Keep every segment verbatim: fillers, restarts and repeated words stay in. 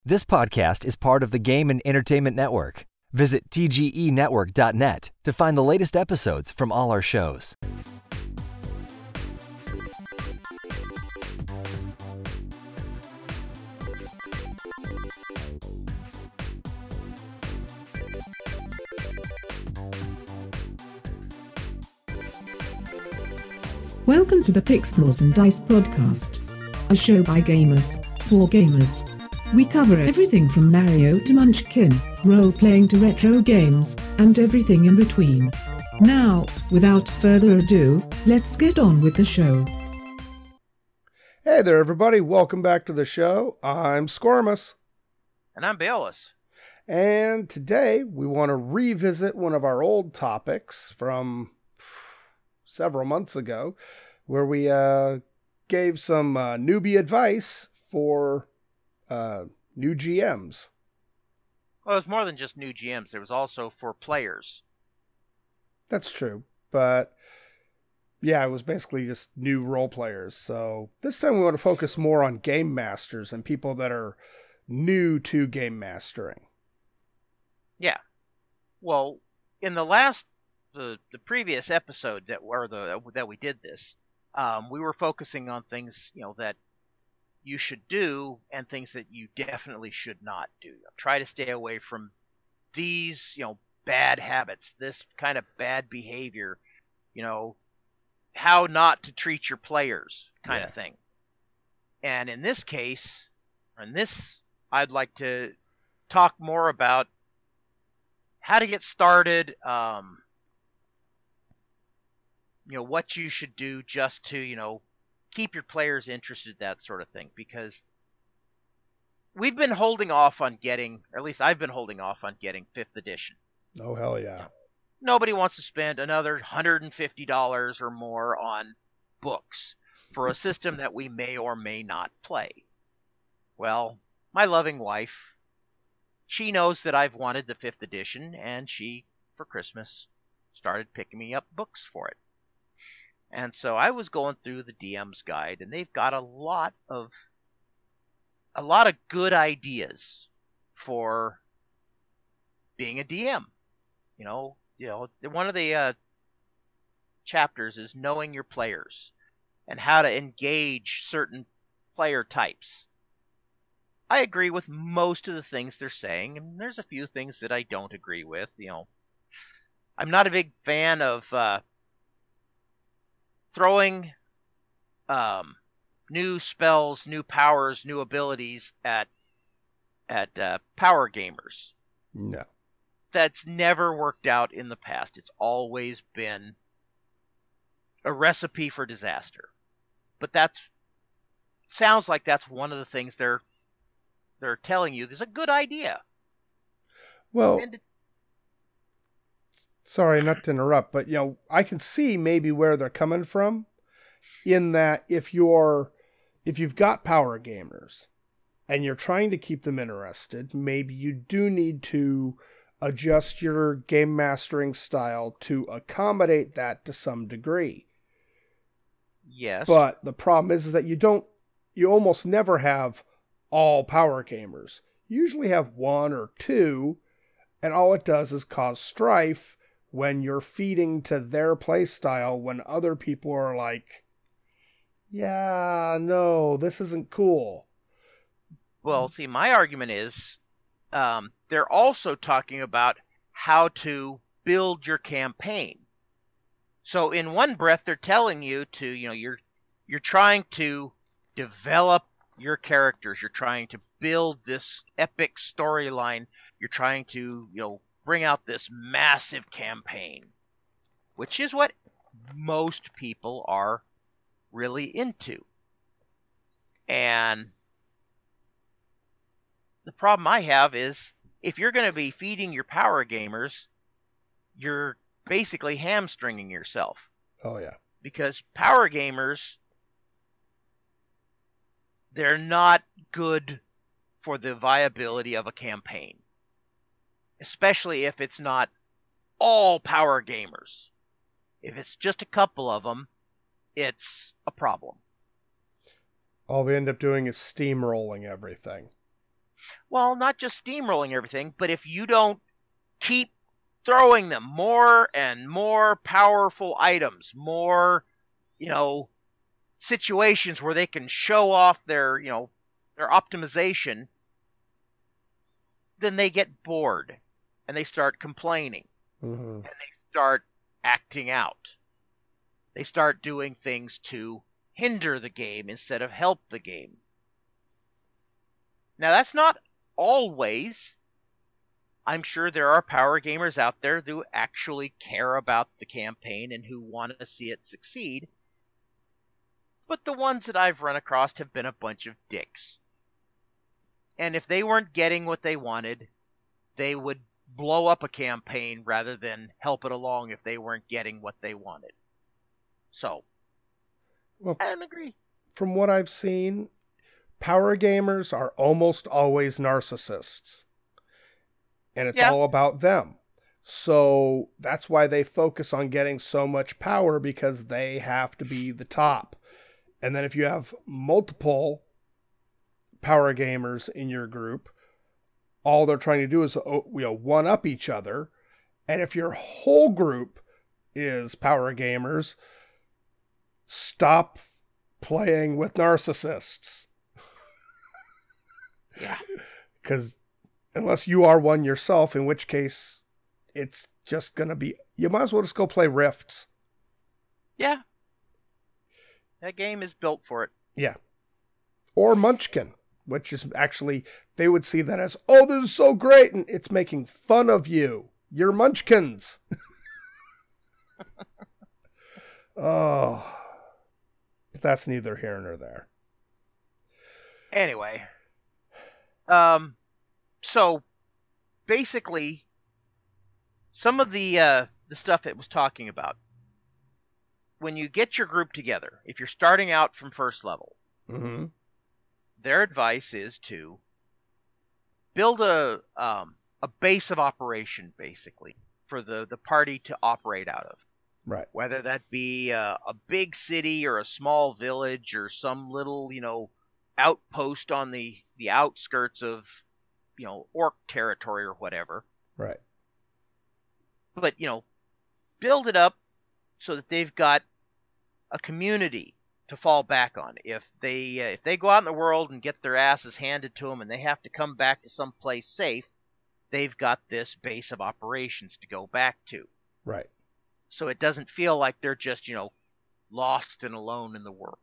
This podcast is part of the Game and Entertainment Network. Visit T G E network dot net to find the latest episodes from all our shows. Welcome to the Pixels and Dice podcast, a show by gamers, for gamers. We cover everything from Mario to Munchkin, role-playing to retro games, and everything in between. Now, without further ado, let's get on with the show. Hey there, everybody. Welcome back to the show. I'm Squirmus. And I'm Bayless. And today we want to revisit one of our old topics from several months ago, where we uh, gave some uh, newbie advice for uh, new G Ms. Well, it was more than just new G Ms. There was also for players. That's true. But yeah, it was basically just new role players. So this time we want to focus more on game masters and people that are new to game mastering. Yeah. Well, in the last, the the previous episode that or the that we did this, um, we were focusing on things, you know, that you should do and things that you definitely should not do. Try to stay away from these, you know, bad habits, this kind of bad behavior, you know, how not to treat your players kind Yeah. of thing. And in this case, in this, I'd like to talk more about how to get started, um, you know, what you should do just to, you know, keep your players interested, that sort of thing. Because we've been holding off on getting, or at least I've been holding off on getting fifth edition. Oh, hell yeah. Nobody wants to spend another one hundred fifty dollars or more on books for a system that we may or may not play. Well, my loving wife, she knows that I've wanted the fifth edition, and she, for Christmas, started picking me up books for it. And so I was going through the D M's guide, and they've got a lot of a lot of good ideas for being a D M. You know, you know, one of the uh, chapters is knowing your players and how to engage certain player types. I agree with most of the things they're saying, and there's a few things that I don't agree with. You know, I'm not a big fan of uh, throwing um, new spells, new powers, new abilities at at uh, power gamers. No. That's never worked out in the past. It's always been a recipe for disaster. But that's sounds like that's one of the things they're they're telling you. There's a good idea. Well, And it- sorry not to interrupt, but you know, I can see maybe where they're coming from, in that if you're if you've got power gamers and you're trying to keep them interested, maybe you do need to adjust your game mastering style to accommodate that to some degree. yes. But the problem is that you don't you almost never have all power gamers. You usually have one or two, and all it does is cause strife when you're feeding to their play style when other people are like, yeah, no, this isn't cool. Well, see, my argument is um, they're also talking about how to build your campaign. So in one breath, they're telling you to, you know, you're you're trying to develop your characters. You're trying to build this epic storyline. You're trying to, you know, bring out this massive campaign, which is what most people are really into. And the problem I have is if you're going to be feeding your power gamers, you're basically hamstringing yourself. Oh, yeah. Because power gamers, they're not good for the viability of a campaign. Especially if it's not all power gamers. If it's just a couple of them, it's a problem. All they end up doing is steamrolling everything. Well, not just steamrolling everything, but if you don't keep throwing them more and more powerful items, more, you know, situations where they can show off their, you know, their optimization, then they get bored and they start complaining Mm-hmm. and they start acting out. They start doing things to hinder the game instead of help the game. Now, that's not always. I'm sure there are power gamers out there who actually care about the campaign and who want to see it succeed. But the ones that I've run across have been a bunch of dicks. And if they weren't getting what they wanted, they would blow up a campaign rather than help it along if they weren't getting what they wanted. So, Well, I don't agree. from what I've seen, power gamers are almost always narcissists. And it's Yeah. all about them. So that's why they focus on getting so much power, because they have to be the top. And then if you have multiple power gamers in your group, all they're trying to do is, you know, one up each other. And if your whole group is power gamers, stop playing with narcissists. Yeah. Because unless you are one yourself, in which case it's just going to be, you might as well just go play Rifts. Yeah. That game is built for it. Yeah. Or Munchkin, which is actually, they would see that as, oh, this is so great, and it's making fun of you. You're Munchkins. Oh. But that's neither here nor there. Anyway. Um, so, basically, some of the uh, the stuff it was talking about, when you get your group together, if you're starting out from first level, Mm-hmm. their advice is to build a um, a base of operation, basically, for the, the party to operate out of. Right. Whether that be a, a big city or a small village or some little, you know, outpost on the, the outskirts of, you know, orc territory or whatever. Right. But, you know, build it up so that they've got a community to fall back on. If they uh, if they go out in the world and get their asses handed to them and they have to come back to some place safe, they've got this base of operations to go back to. Right. So it doesn't feel like they're just, you know, lost and alone in the world.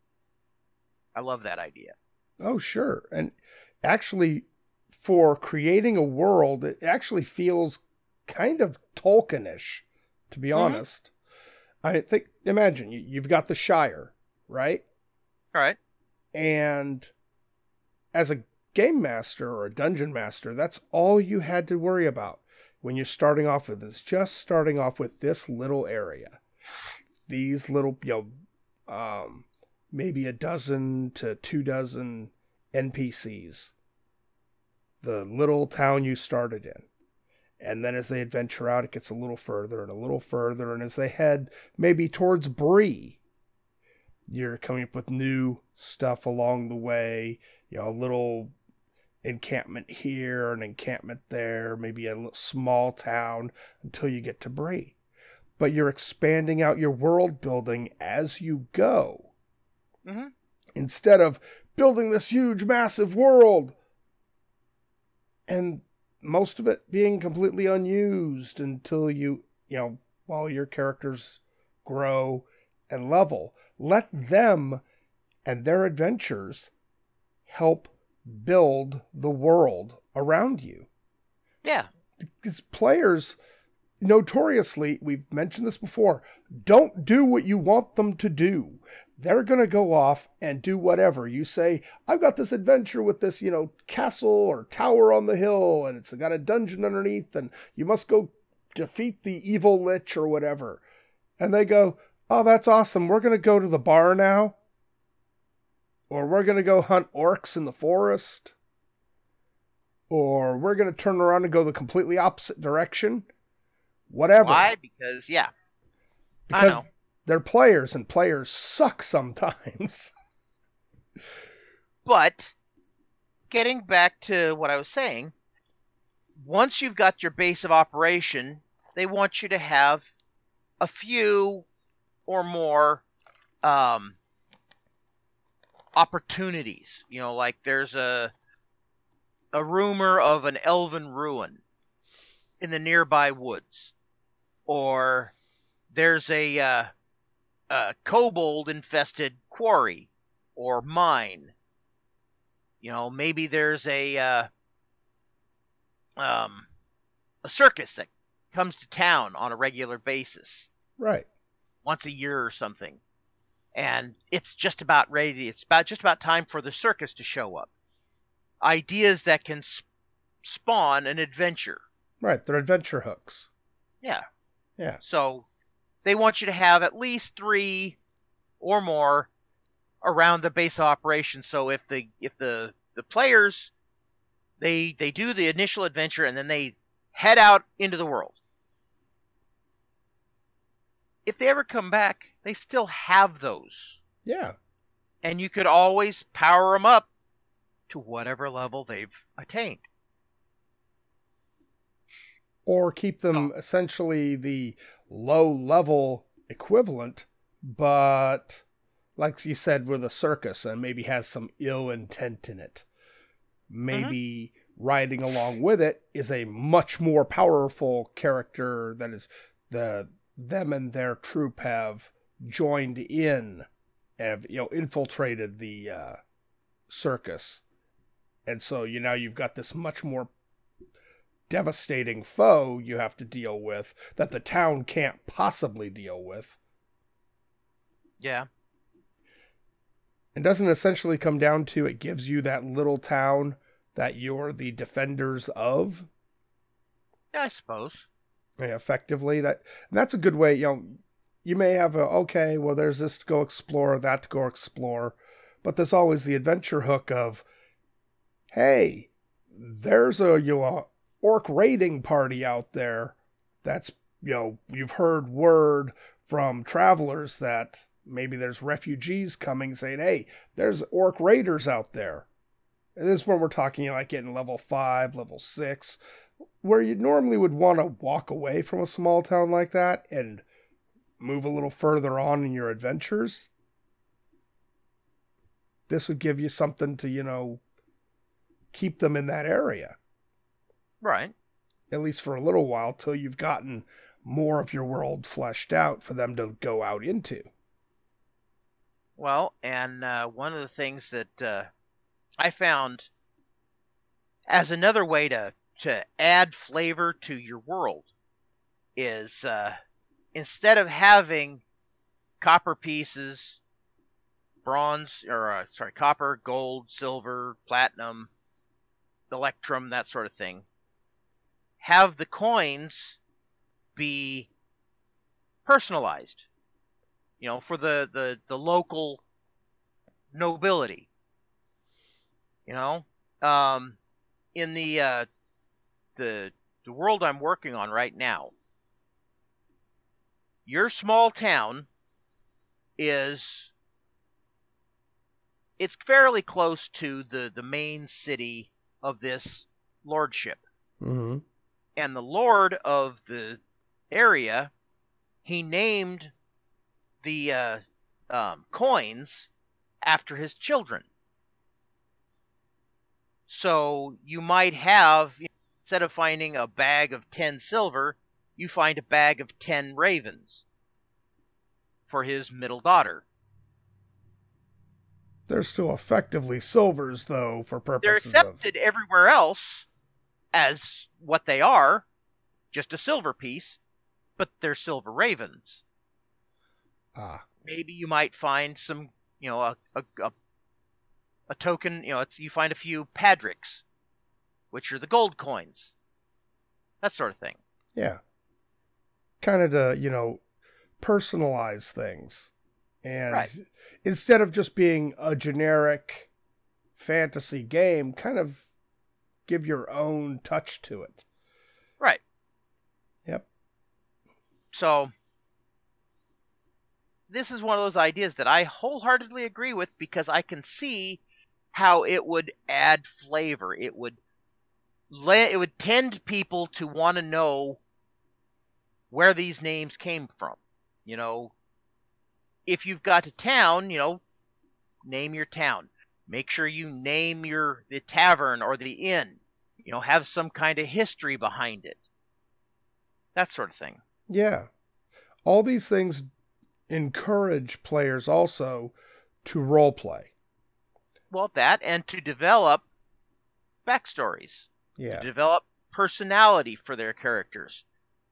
I love that idea. Oh, sure. And actually, for creating a world, it actually feels kind of Tolkien-ish, to be Mhm. honest. I think, imagine, you, you've got the Shire, right? All right. And as a game master or a dungeon master, that's all you had to worry about when you're starting off with this. Just starting off with this little area. These little, you know, um, maybe a dozen to two dozen N P Cs. The little town you started in. And then as they adventure out, it gets a little further and a little further. And as they head maybe towards Bree, you're coming up with new stuff along the way. You know, a little encampment here, an encampment there, maybe a little small town until you get to Bree. But you're expanding out your world building as you go. Mm-hmm. Instead of building this huge, massive world and most of it being completely unused until you, you know, while your characters grow and level. Let them and their adventures help build the world around you. Yeah. Because players, notoriously, we've mentioned this before, don't do what you want them to do. They're going to go off and do whatever. You say, I've got this adventure with this, you know, castle or tower on the hill, and it's got a dungeon underneath, and you must go defeat the evil lich or whatever. And they go, oh, that's awesome. We're going to go to the bar now. Or we're going to go hunt orcs in the forest. Or we're going to turn around and go the completely opposite direction. Whatever. Why? Because, yeah. Because I know. they're players, and players suck sometimes. But getting back to what I was saying, once you've got your base of operation, they want you to have a few or more um, opportunities. You know, like there's a a rumor of an elven ruin in the nearby woods, or there's a, uh, a kobold-infested quarry or mine. You know, maybe there's a uh, um, a circus that comes to town on a regular basis, Right. once a year or something, and it's just about ready. To, it's about just about time for the circus to show up. Ideas that can sp- spawn an adventure. Right. They're adventure hooks. Yeah. Yeah. So they want you to have at least three or more around the base of operation. So if the if the the players they they do the initial adventure and then they head out into the world, if they ever come back, they still have those, Yeah. and you could always power them up to whatever level they've attained. Or keep them Oh. essentially the low level equivalent, but like you said, with a circus and maybe has some ill intent in it. Maybe mm-hmm. riding along with it is a much more powerful character that is the them and their troop have joined in, have you know infiltrated the uh, circus, and so you now you've got this much more devastating foe you have to deal with that the town can't possibly deal with. Yeah. And doesn't essentially come down to it gives you that little town that you're the defenders of? Yeah, I suppose. Yeah, effectively. That and that's a good way, you know, you may have a, okay, well, there's this to go explore, that to go explore, but there's always the adventure hook of, hey, there's a, you know, orc raiding party out there that's, you know, you've heard word from travelers that maybe there's refugees coming saying, hey, there's orc raiders out there. And this is when we're talking, you know, like getting level five, level six, where you normally would want to walk away from a small town like that and move a little further on in your adventures. This would give you something to, you know, keep them in that area. Right. At least for a little while, till you've gotten more of your world fleshed out for them to go out into. Well, and uh, one of the things that uh, I found as another way to, to add flavor to your world is uh, instead of having copper pieces, bronze, or uh, sorry, copper, gold, silver, platinum, electrum, that sort of thing, have the coins be personalized, you know, for the, the, the local nobility. You know, um, in the uh, the the world I'm working on right now, your small town is it's fairly close to the, the main city of this lordship. Mm-hmm. And the lord of the area, he named the uh, um, coins after his children. So you might have, instead of finding a bag of ten silver, you find a bag of ten ravens for his middle daughter. They're still effectively silvers, though, for purposes They're accepted of... everywhere else as what they are, just a silver piece, but they're silver ravens. Ah. Maybe you might find some, you know, a a, a, a token, you know, it's, you find a few padricks, which are the gold coins. That sort of thing. Yeah. Kind of to, you know, personalize things. And right. Instead of just being a generic fantasy game, kind of give your own touch to it. Right. Yep. So, this is one of those ideas that I wholeheartedly agree with because I can see how it would add flavor. It would it would tend people to want to know where these names came from. You know, if you've got a town, you know, name your town. Make sure you name your the tavern or the inn. You know, have some kind of history behind it. That sort of thing. Yeah. All these things encourage players also to role play. Well, that and to develop backstories. Yeah. To develop personality for their characters.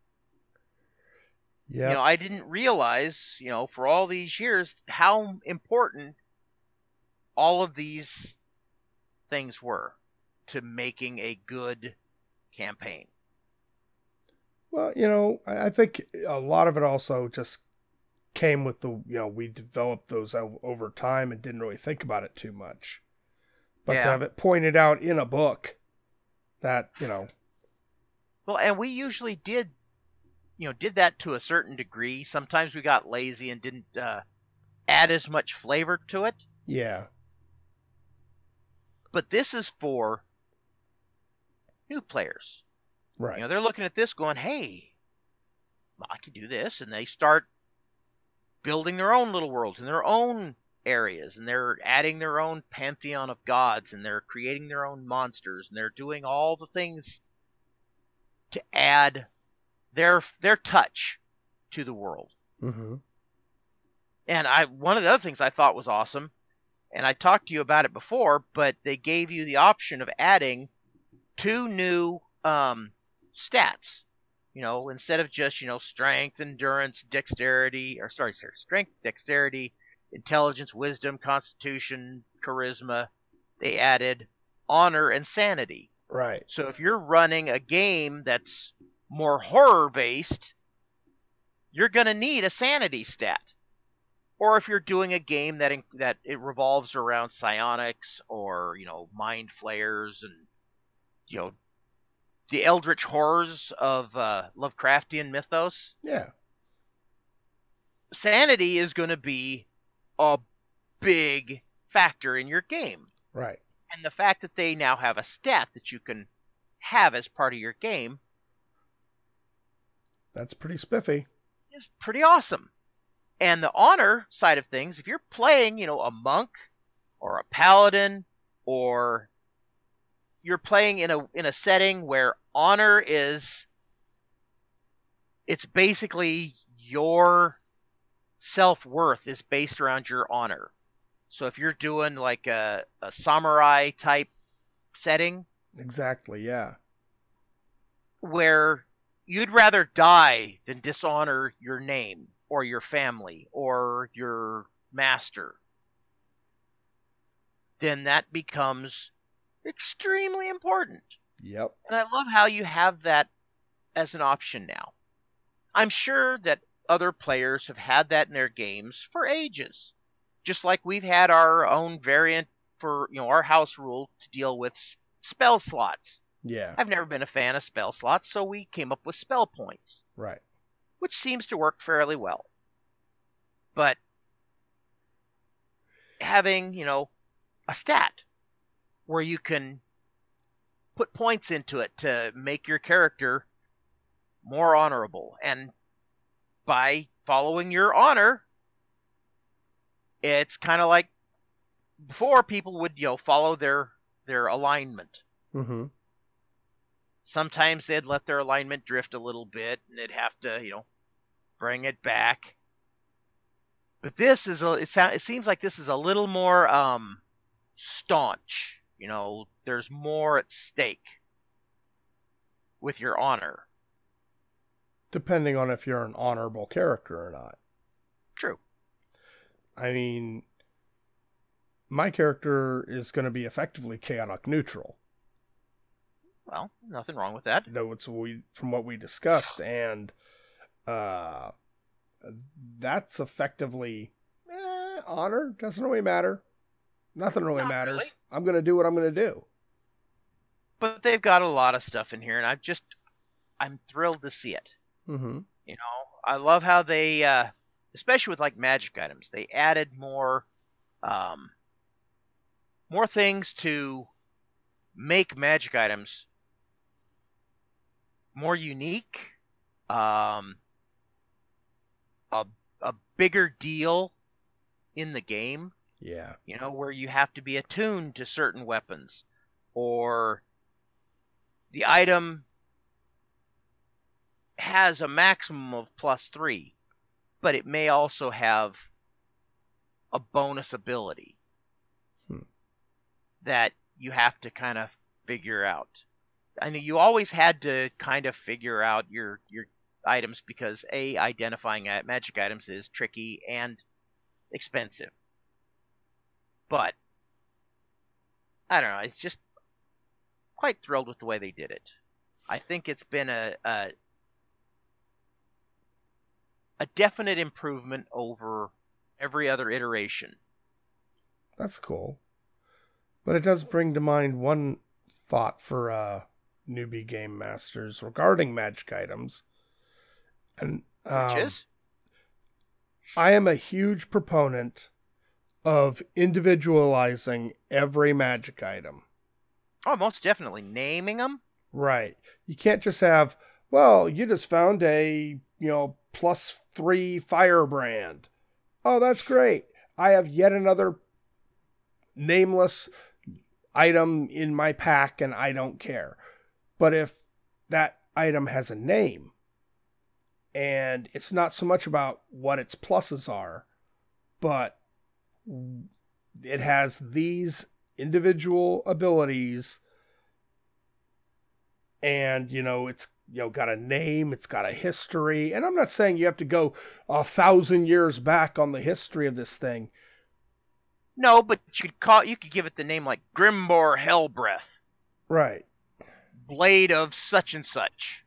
Yeah. You know, I didn't realize, you know, for all these years how important all of these things were to making a good campaign. Well, you know, I think a lot of it also just came with the, you know, we developed those over time and didn't really think about it too much. But yeah. to have it pointed out in a book that, you know. Well, and we usually did, you know, did that to a certain degree. Sometimes we got lazy and didn't uh, add as much flavor to it. Yeah. But this is for new players. Right. You know, they're looking at this going, hey, I could do this. And they start building their own little worlds in their own areas. And they're adding their own pantheon of gods. And they're creating their own monsters. And they're doing all the things to add their their touch to the world. Mm-hmm. And I one of the other things I thought was awesome, and I talked to you about it before, but they gave you the option of adding two new um, stats. You know, instead of just, you know, strength, endurance, dexterity, or sorry, sorry, strength, dexterity, intelligence, wisdom, constitution, charisma, they added honor and sanity. Right. So if you're running a game that's more horror-based, you're going to need a sanity stat. Or if you're doing a game that in, that it revolves around psionics or, you know, mind flayers and, you know, the eldritch horrors of uh, Lovecraftian mythos. Yeah. Sanity is going to be a big factor in your game. Right. And the fact that they now have a stat that you can have as part of your game, that's pretty spiffy. Is pretty awesome. And the honor side of things, if you're playing, you know, a monk or a paladin, or you're playing in a in a setting where honor is, it's basically your self-worth is based around your honor. So if you're doing like a, a samurai type setting. Exactly, yeah. Where you'd rather die than dishonor your name or your family or your master, then that becomes extremely important. Yep. And I love how you have that as an option now. I'm sure that other players have had that in their games for ages. Just like we've had our own variant for, you know, our house rule to deal with spell slots. Yeah. I've never been a fan of spell slots, so we came up with spell points. Right. Which seems to work fairly well. But having, you know, a stat where you can put points into it to make your character more honorable. And by following your honor, it's kind of like before people would, you know, follow their their alignment. Mm-hmm. Sometimes they'd let their alignment drift a little bit, and they'd have to, you know, bring it back. But this is a, it, sound, it seems like this is a little more um, staunch. You know, there's more at stake with your honor. Depending on if you're an honorable character or not. True. I mean, my character is going to be effectively chaotic neutral. Well, nothing wrong with that. No, it's we from what we discussed, and uh, that's effectively eh, honor. Doesn't really matter. Nothing really Not matters. really. I'm going to do what I'm going to do. But they've got a lot of stuff in here, and I'm just, I'm thrilled to see it. Mm-hmm. You know, I love how they, uh, especially with like magic items, they added more, um, more things to make magic items more unique, um, a a bigger deal in the game. Yeah. You know, where you have to be attuned to certain weapons, or the item has a maximum of plus three, but it may also have a bonus ability Hmm. that you have to kind of figure out. I mean, you always had to kind of figure out your your items because A, identifying magic items is tricky and expensive. But I don't know, it's just quite thrilled with the way they did it. I think it's been a a, a definite improvement over every other iteration. That's cool. But it does bring to mind one thought for uh, newbie game masters regarding magic items. And um, Which is? I am a huge proponent of individualizing every magic item. Oh, most definitely. Naming them? Right. You can't just have, well, you just found a, you know, plus three firebrand. Oh, that's great. I have yet another nameless item in my pack and I don't care. But if that item has a name, and it's not so much about what its pluses are, but it has these individual abilities, and, you know, it's, you know, got a name, it's got a history, and I'm not saying you have to go a thousand years back on the history of this thing. No, but you could call you could give it the name like Grimbor Hellbreath. Right. Blade of such and such.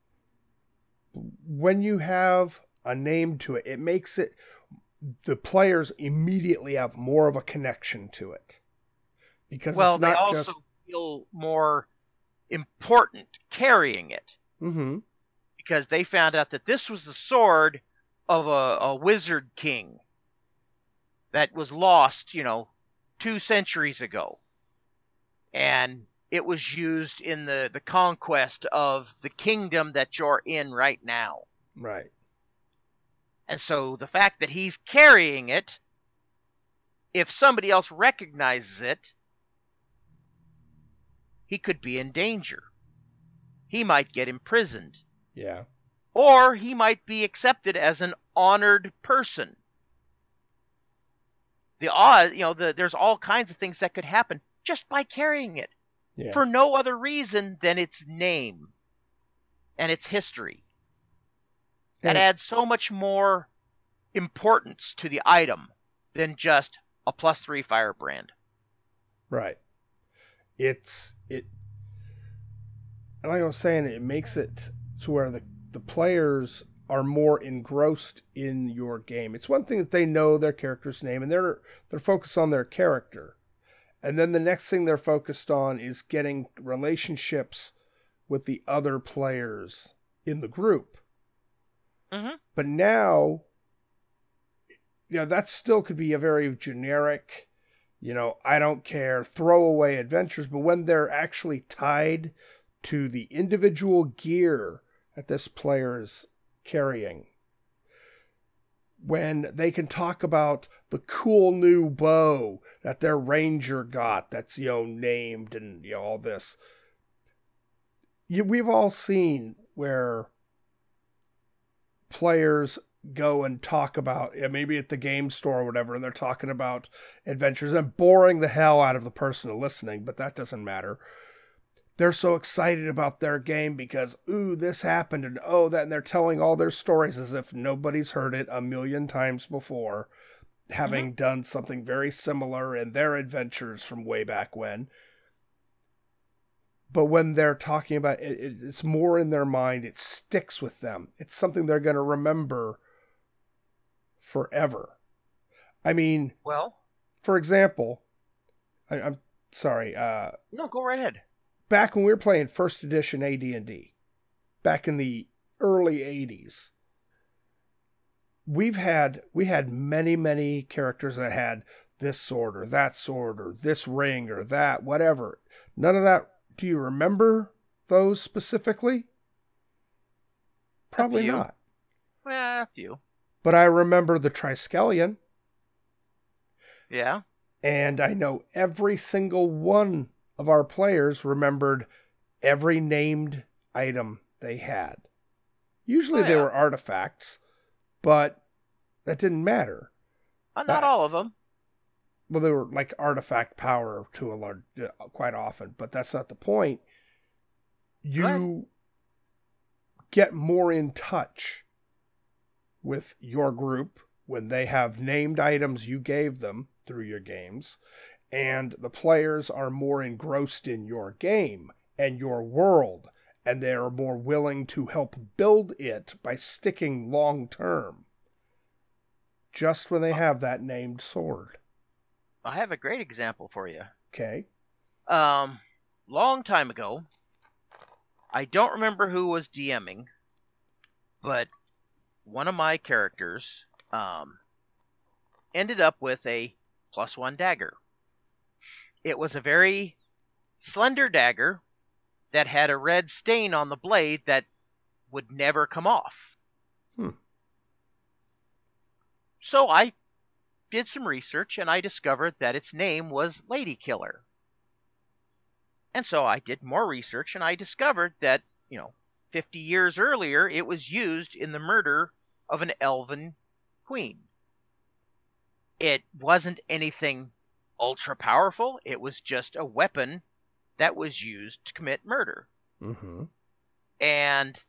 When you have a name to it, it makes it, the players immediately have more of a connection to it. Because well, it's not they also just... feel more important carrying it. Mm-hmm. Because they found out that this was the sword of a, a wizard king that was lost, you know, two centuries ago. And it was used in the, the conquest of the kingdom that you're in right now. Right. And so the fact that he's carrying it, if somebody else recognizes it, he could be in danger. He might get imprisoned. Yeah. Or he might be accepted as an honored person. The odds, you know, the, there's all kinds of things that could happen just by carrying it. Yeah. For no other reason than its name and its history. That And adds so much more importance to the item than just a plus three firebrand. Right. It's it and like I was saying, it makes it to where the, the players are more engrossed in your game. It's one thing that they know their character's name and they're they're focused on their character. And then the next thing they're focused on is getting relationships with the other players in the group. Mm-hmm. But now, you know, that still could be a very generic, you know, I don't care, throwaway adventures. But when they're actually tied to the individual gear that this player is carrying, when they can talk about the cool new bow that their ranger got that's, you know, named and, you know, all this. You, we've all seen where players go and talk about, yeah, maybe at the game store or whatever, and they're talking about adventures and boring the hell out of the person listening, but that doesn't matter. They're so excited about their game because, ooh, this happened, and oh, that, and they're telling all their stories as if nobody's heard it a million times before, having mm-hmm. done something very similar in their adventures from way back when. But when they're talking about it, it's more in their mind. It sticks with them. It's something they're going to remember forever. I mean, well, for example, I, I'm sorry. Uh, no, go right ahead. Back when we were playing first edition A D and D, back in the early eighties, we've had we had many many characters that had this sword or that sword or this ring or that, whatever. None of that. Do you remember those specifically? Probably not. Well, a few. But I remember the Triskelion. Yeah. And I know every single one of our players remembered every named item they had. Usually oh, they yeah. were artifacts, but that didn't matter. Uh, not that, all of them. Well, they were like artifact power to a large, uh, quite often, but that's not the point. You get more in touch with your group when they have named items you gave them through your games, and the players are more engrossed in your game and your world, and they are more willing to help build it by sticking long term. Just when they have that named sword. I have a great example for you. Okay. Um, long time ago, I don't remember who was DMing, but one of my characters um, ended up with a plus one dagger. It was a very slender dagger that had a red stain on the blade that would never come off. Hmm. So I did some research, and I discovered that its name was Lady Killer. And so I did more research, and I discovered that, you know, fifty years earlier, it was used in the murder of an elven queen. It wasn't anything ultra powerful. It was just a weapon that was used to commit murder. Mm-hmm. And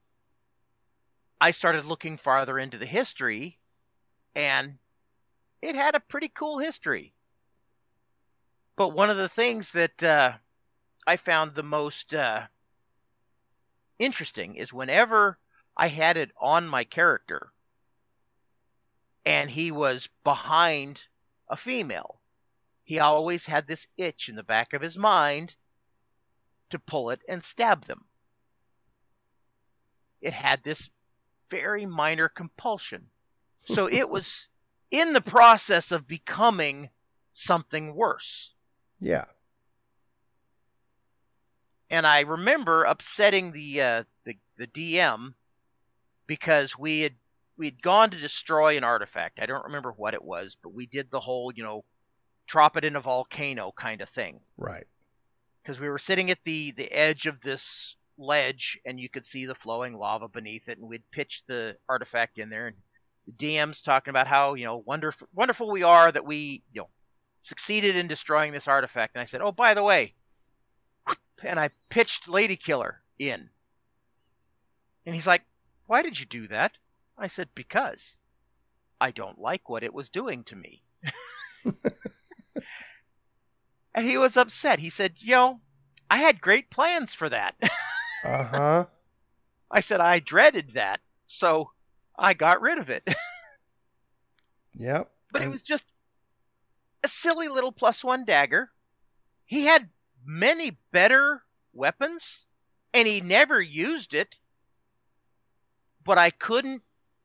I started looking farther into the history, and it had a pretty cool history. But one of the things that uh, I found the most uh, interesting is whenever I had it on my character and he was behind a female, he always had this itch in the back of his mind to pull it and stab them. It had this very minor compulsion. So it was in the process of becoming something worse. Yeah. And I remember upsetting the uh, the the D M because we had we'd gone to destroy an artifact. I don't remember what it was, but we did the whole, you know, drop it in a volcano kind of thing. Right. Because we were sitting at the the edge of this ledge, and you could see the flowing lava beneath it, and we'd pitched the artifact in there, and the D M's talking about how, you know, wonderful wonderful we are that we, you know, succeeded in destroying this artifact. And I said, oh, by the way, and I pitched Lady Killer in. And he's like, why did you do that? I said, because I don't like what it was doing to me. And he was upset. He said, yo, I had great plans for that. Uh-huh. I said, I dreaded that, so I got rid of it. Yep. But and... it was just a silly little plus one dagger. He had many better weapons, and he never used it. But I couldn't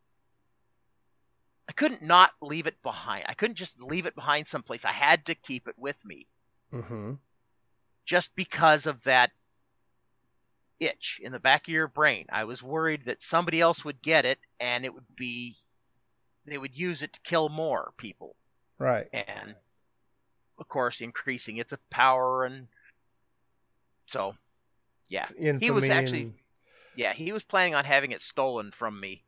I couldn't not leave it behind. I couldn't just leave it behind someplace. I had to keep it with me. Mm-hmm. Just because of that itch in the back of your brain. I was worried that somebody else would get it, and it would be they would use it to kill more people. Right. And of course increasing its power, and so yeah. He was actually and... Yeah, he was planning on having it stolen from me.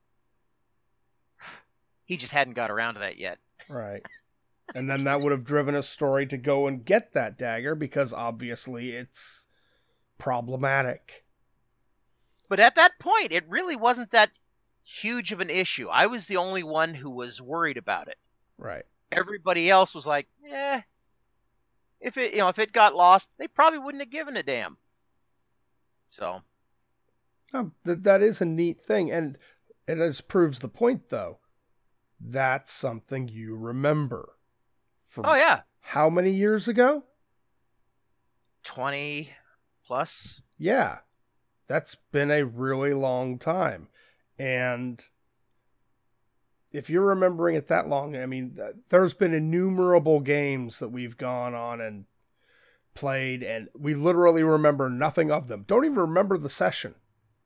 He just hadn't got around to that yet. Right. And then that would have driven a story to go and get that dagger, because obviously it's problematic. But at that point, it really wasn't that huge of an issue. I was the only one who was worried about it. Right. Everybody else was like, eh, if it, you know, if it got lost, they probably wouldn't have given a damn. So. Oh, that that is a neat thing, and it just proves the point, though. That's something you remember. From oh yeah. How many years ago? Twenty plus. Yeah, that's been a really long time, and if you're remembering it that long, I mean, th- there's been innumerable games that we've gone on and played, and we literally remember nothing of them. Don't even remember the session.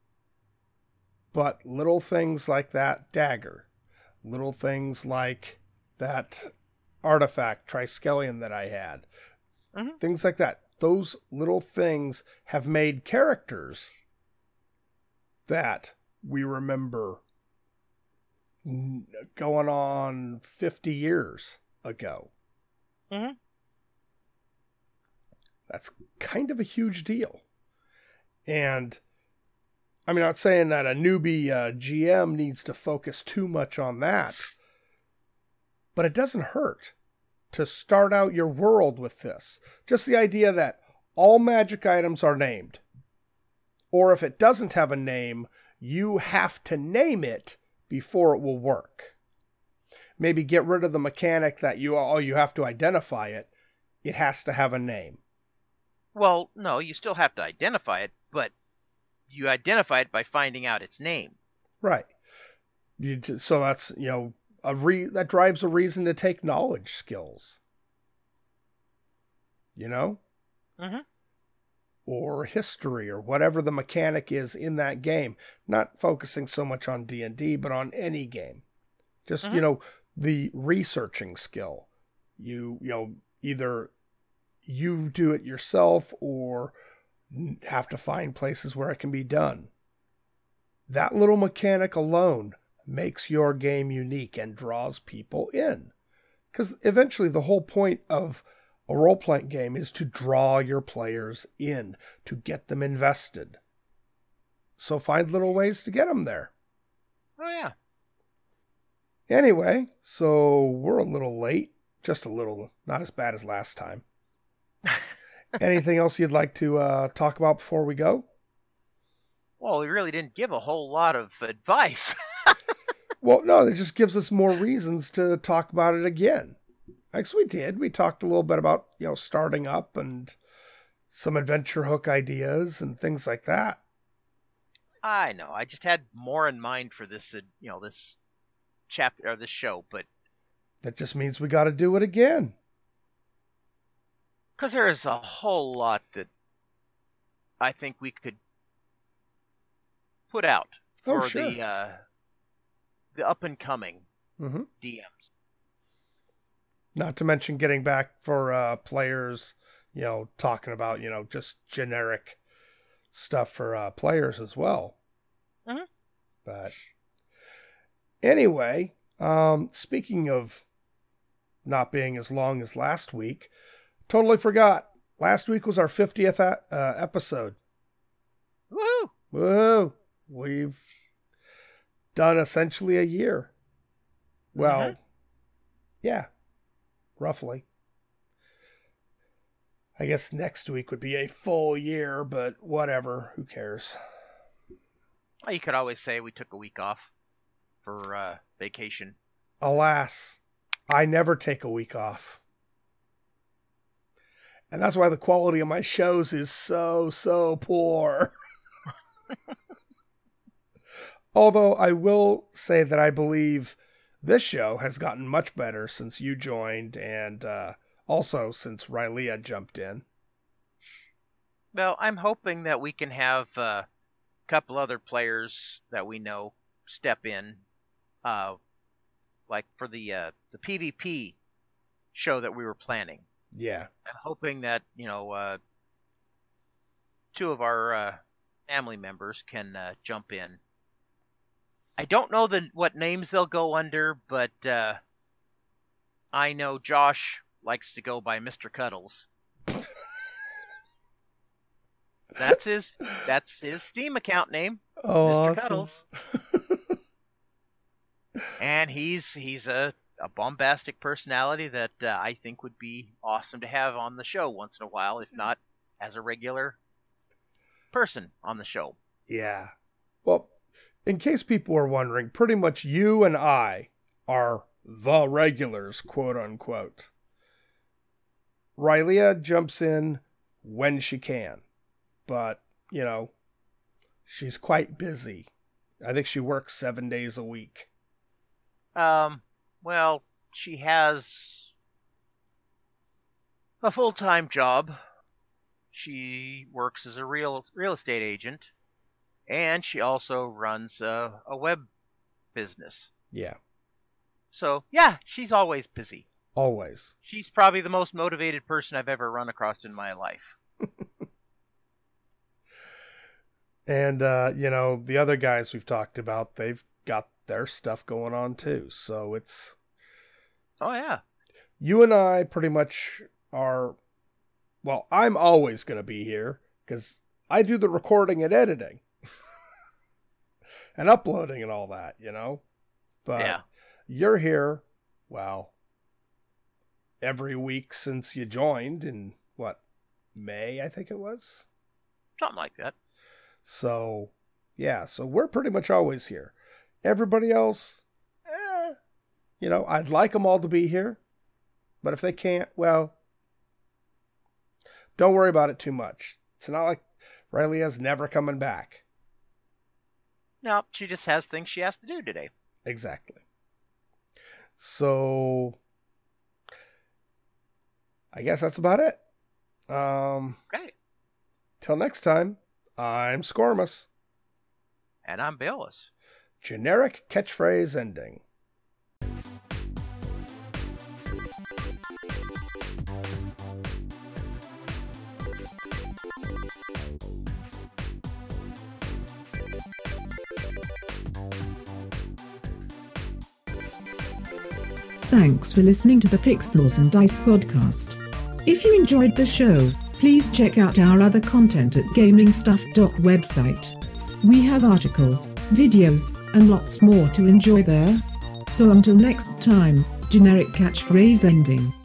But little things like that dagger, little things like that artifact Triskelion that I had, mm-hmm. things like that. Those little things have made characters that we remember going on fifty years ago. Mm-hmm. That's kind of a huge deal. And I mean, I'm not saying that a newbie uh, G M needs to focus too much on that, but it doesn't hurt to start out your world with this. Just the idea that all magic items are named. Or if it doesn't have a name, you have to name it before it will work. Maybe get rid of the mechanic that you, oh, you have to identify it. It has to have a name. Well, no, you still have to identify it, but you identify it by finding out its name. Right. You, so that's, you know, a re, that drives a reason to take knowledge skills. You know? Mm-hmm. Or history, or whatever the mechanic is in that game. Not focusing so much on D and D, but on any game. Just, mm-hmm. you know, the researching skill. You, you know, either you do it yourself or have to find places where it can be done. That little mechanic alone makes your game unique and draws people in. Because eventually the whole point of a role-playing game is to draw your players in, to get them invested. So find little ways to get them there. Oh, yeah. Anyway, so we're a little late. Just a little, not as bad as last time. Anything else you'd like to uh, talk about before we go? Well, we really didn't give a whole lot of advice. Well, no, it just gives us more reasons to talk about it again. Actually, we did. We talked a little bit about, you know, starting up and some adventure hook ideas and things like that. I know. I just had more in mind for this, uh, you know, this chapter or this show, but that just means we got to do it again. Because there is a whole lot that I think we could put out for oh, sure. the uh, the up and coming mm-hmm. D Ms. Not to mention getting back for uh, players, you know, talking about, you know, just generic stuff for uh, players as well. Mm-hmm. But anyway, um, speaking of not being as long as last week, totally forgot. Last week was our fiftieth uh, episode. Woo! Woo! We've done essentially a year. Well, mm-hmm. yeah. Roughly. I guess next week would be a full year, but whatever. Who cares? Well, you could always say we took a week off for uh, vacation. Alas, I never take a week off. And that's why the quality of my shows is so, so poor. Although I will say that I believe this show has gotten much better since you joined, and uh, also since Rylea jumped in. Well, I'm hoping that we can have uh, a couple other players that we know step in, uh, like for the uh, the PvP show that we were planning. Yeah. I'm hoping that, you know, uh, two of our uh, family members can uh, jump in. I don't know the what names they'll go under, but uh, I know Josh likes to go by Mister Cuddles. That's his that's his Steam account name, oh, Mister awesome. Cuddles. And he's he's a, a bombastic personality that uh, I think would be awesome to have on the show once in a while, if not as a regular person on the show. Yeah. Well, in case people are wondering, pretty much you and I are the regulars, quote unquote. Rylea jumps in when she can, but, you know, she's quite busy. I think she works seven days a week. Um, well, she has a full-time job. She works as a real real estate agent, and she also runs a, a web business. Yeah. So, yeah, she's always busy. Always. She's probably the most motivated person I've ever run across in my life. And, uh, you know, the other guys we've talked about, they've got their stuff going on too. So it's... Oh, yeah. You and I pretty much are... Well, I'm always going to be here because I do the recording and editing. And uploading and all that, you know? But yeah. You're here, well, every week since you joined in, what, May, I think it was? Something like that. So, yeah, so we're pretty much always here. Everybody else, eh, you know, I'd like them all to be here. But if they can't, well, don't worry about it too much. It's not like Rylaia's never coming back. No, she just has things she has to do today. Exactly. So, I guess that's about it. Um, okay. Till next time, I'm Scormus. And I'm Bayless. Generic catchphrase ending. Thanks for listening to the Pixels and Dice podcast. If you enjoyed the show, please check out our other content at gaming stuff dot website. We have articles, videos, and lots more to enjoy there. So until next time, generic catchphrase ending.